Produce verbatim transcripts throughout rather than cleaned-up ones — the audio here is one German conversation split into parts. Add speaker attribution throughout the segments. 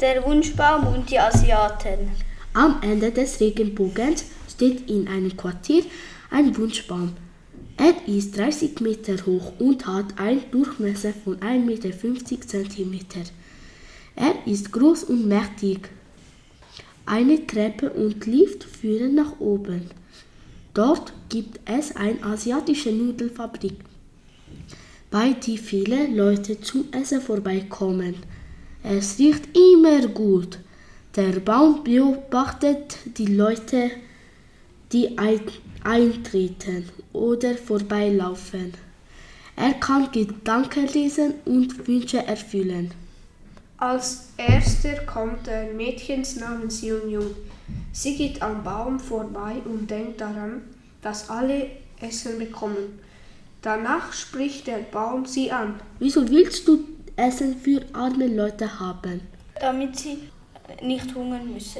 Speaker 1: Der Wunschbaum und die Asiaten.
Speaker 2: Am Ende des Regenbogens steht in einem Quartier ein Wunschbaum. Er ist dreißig Meter hoch und hat einen Durchmesser von ein Meter fünfzig Zentimeter. Er ist groß und mächtig. Eine Treppe und Lift führen nach oben. Dort gibt es eine asiatische Nudelfabrik, bei der viele Leute zum Essen vorbeikommen. Es riecht immer gut. Der Baum beobachtet die Leute, die eintreten oder vorbeilaufen. Er kann Gedanken lesen und Wünsche erfüllen.
Speaker 3: Als erster kommt ein Mädchen namens Jung Jung. Sie geht am Baum vorbei und denkt daran, dass alle Essen bekommen. Danach spricht der Baum sie an.
Speaker 2: Wieso willst du Essen für arme Leute haben?
Speaker 1: Damit sie nicht hungern müssen,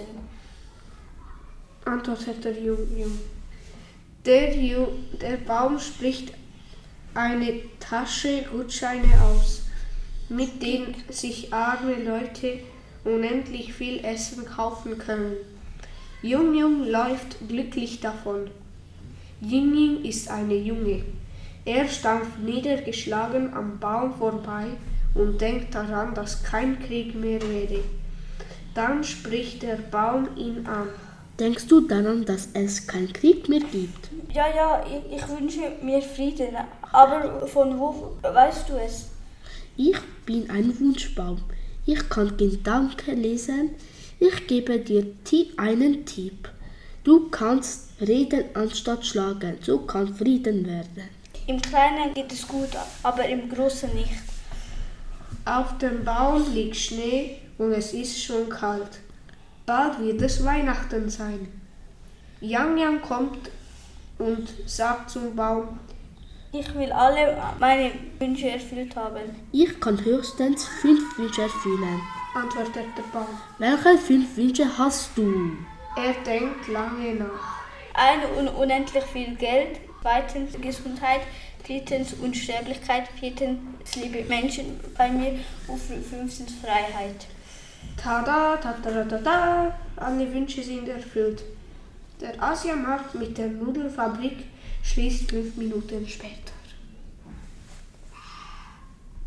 Speaker 3: antwortet der Jung Jung. Der, Ju, der Baum spricht eine Tasche Gutscheine aus, mit denen sich arme Leute unendlich viel Essen kaufen können. Jung Jung läuft glücklich davon. Ying Ying ist eine Junge. Er stampft niedergeschlagen am Baum vorbei und denkt daran, dass kein Krieg mehr wäre. Dann spricht der Baum ihn an.
Speaker 2: Denkst du daran, dass es keinen Krieg mehr gibt?
Speaker 1: Ja, ja, ich, ich wünsche mir Frieden. Aber von wo weißt du es?
Speaker 2: Ich bin ein Wunschbaum. Ich kann Gedanken lesen. Ich gebe dir einen Tipp. Du kannst reden anstatt schlagen. So kann Frieden werden.
Speaker 1: Im Kleinen geht es gut, aber im Großen nicht.
Speaker 3: Auf dem Baum liegt Schnee und es ist schon kalt. Bald wird es Weihnachten sein. Yang Yang kommt und sagt zum Baum:
Speaker 1: Ich will alle meine Wünsche erfüllt haben.
Speaker 2: Ich kann höchstens fünf Wünsche erfüllen,
Speaker 3: antwortet der Baum.
Speaker 2: Welche fünf Wünsche hast du?
Speaker 3: Er denkt lange nach.
Speaker 1: Ein und unendlich viel Geld, zweitens Gesundheit, drittens Unsterblichkeit, viertens liebe Menschen bei mir und fünftens Freiheit.
Speaker 3: Tada, tada, tada, alle Wünsche sind erfüllt. Der Asiamarkt mit der Nudelfabrik schließt fünf Minuten später.